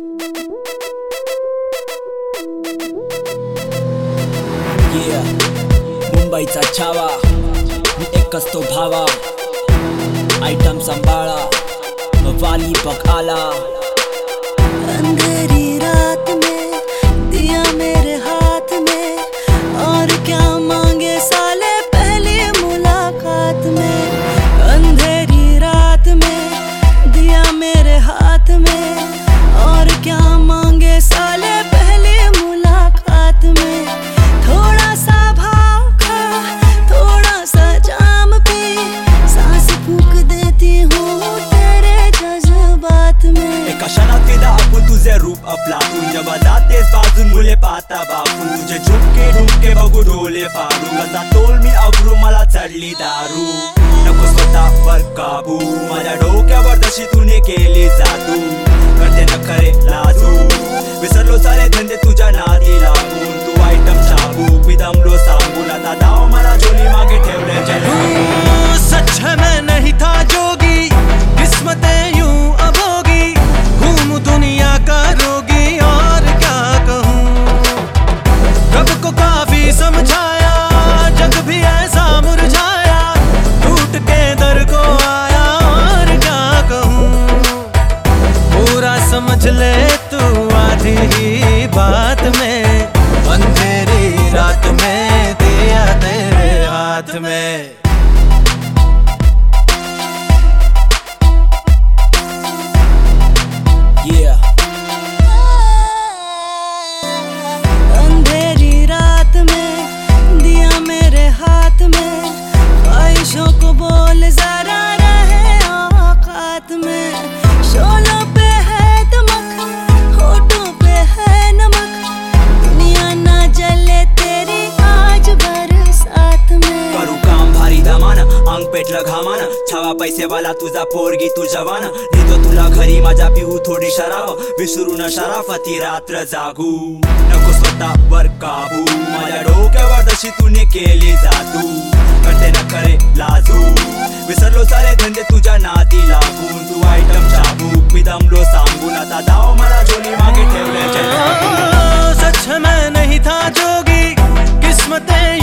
मुंबईचा छावा मी एकच तो भावा, आयटम सांभाळा वाली बघ आला। अंधेरी रात में दिया मेरे हाथ में, और क्या मांगे साले पहली मुलाकात में। अंधेरी रात में दिया मेरे हाथ में, और क्या मांगे साले पहली मुलाकात में। थोड़ा सा भाव खा, थोड़ा सा जाम पी, सांस फूंक देती हूँ तेरे जज्बात में। एका क्षणात फिदा आपण तुझे रूप अपलातून, जेव्हा जातेस बाजून मुले पाहता बापून, तुझे झुमके ढुमके बघू डोले फाडू, कसा तोल मी अवरू मला चढली दारू। नको स्वतःवर काबू, माझ्या डोक्यावर जशी तूने केली जादू, करते न खरे लाजू, विसरलो सारे धंदे तुझ्या नादी लागून। तू आयटम चाबू पिदमलो सांगून, आता दाव मला झोली मागे ठेवले जय। सच है मैं नहीं था जोगी, किस्मतें यूं अभोगी, घूम दुनिया का रोगी और क्या कहूँ। रब को काफी समझाया, जग भी ऐसा मुरझाया, टूट के दर को आया और क्या कहूँ। पूरा समझ ले तू आधी ही बात में, अंधेरी रात में दिया तेरे हाथ में। अंधेरी रात में दिया मेरे हाथ में, ख्वाहिशों को बोल जरा रहे औकात में। शोलों पे है दमक, होठों पे है नमक, दुनिया ना जले तेरी आज बरसात में। करू काम भारी दमाना, अंग पेटलं घामाना, छावा पैसेवाला तुझा पोरगी तू जवाना, नेतो तुला घरी माझा पिऊ थोडी शराब, विसरू न शराफती रात्र जागू। नको स्वतःवर काबू, माझ्या डोक्यावर जशी तूने केली जादू, करते न खरे लाजू, विसरलो सारे धंदे तुझ्या नादी लागून। तू आयटम चाबू पिदमलो सांगून, आता दाव मला झोली मागे ठेवले जय। सच मैं नहीं था जोगी, किस्मतें